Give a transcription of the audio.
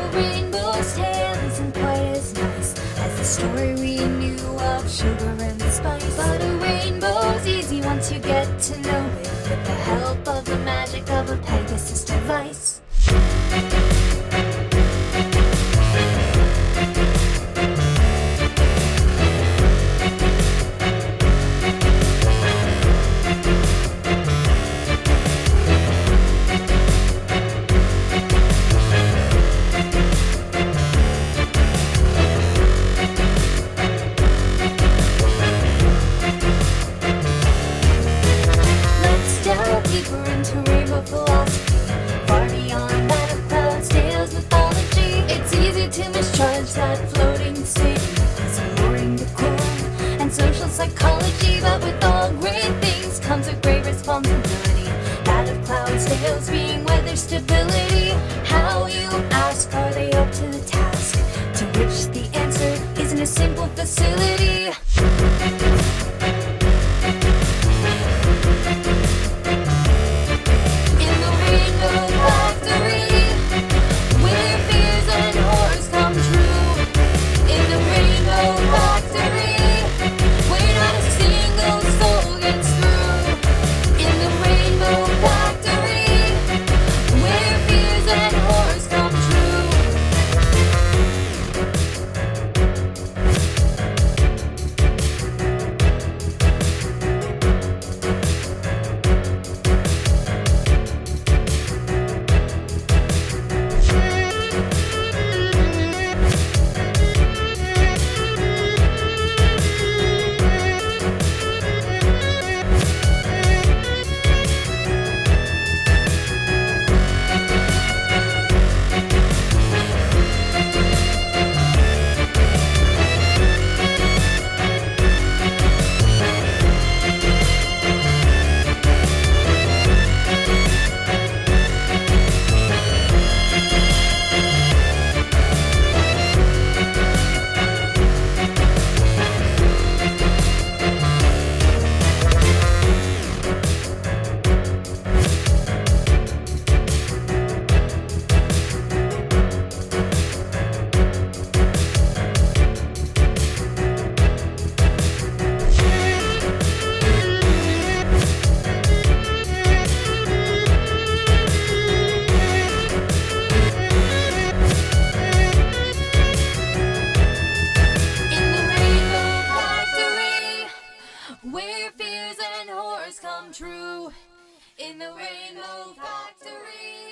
rainbow's tale isn't quite as nice as the story we knew of sugar and spice. But a rainbow's easy once you get to know it, with the help of the magic of a Pegasus device. Deeper into rainbow philosophy, far beyond that of Cloud's Tales mythology. It's easy to misjudge that floating state is alluring decor and social psychology, but with all great things comes a great responsibility, that of Cloud's Tales being weather stability. How, you ask, are they up to the task? To which the answer isn't a simple facility. Where fears and horrors come true in the Rainbow Factory.